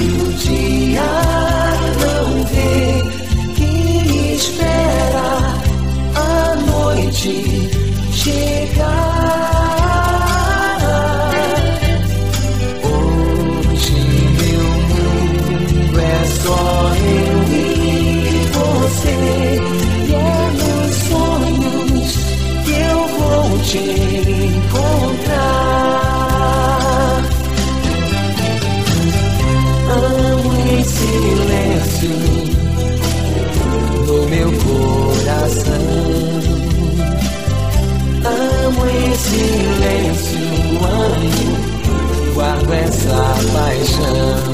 o dia não vê, que espera a noite chegar. Hoje meu mundo é só eu e você, e é nos sonhos que eu vou te encontrar. Amo em silêncio no meu coração. Amo em silêncio, amo, guardo essa paixão.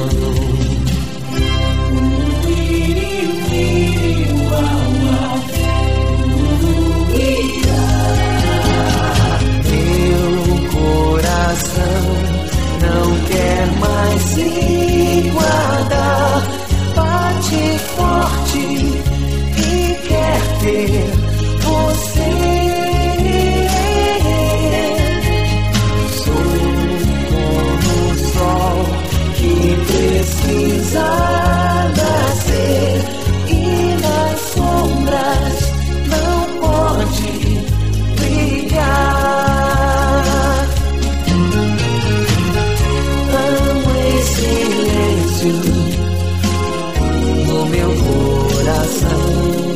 Meu coração não quer mais se guardar, bate forte e quer ter você. Sou como o sol que precisa nascer e nas sombras não pode brilhar. Amo em silêncio no meu coração.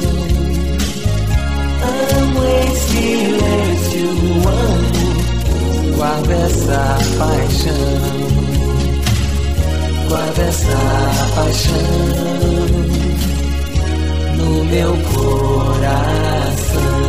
Amo em silêncio, amo, guardo essa paixão. Guardo essa paixão no meu coração.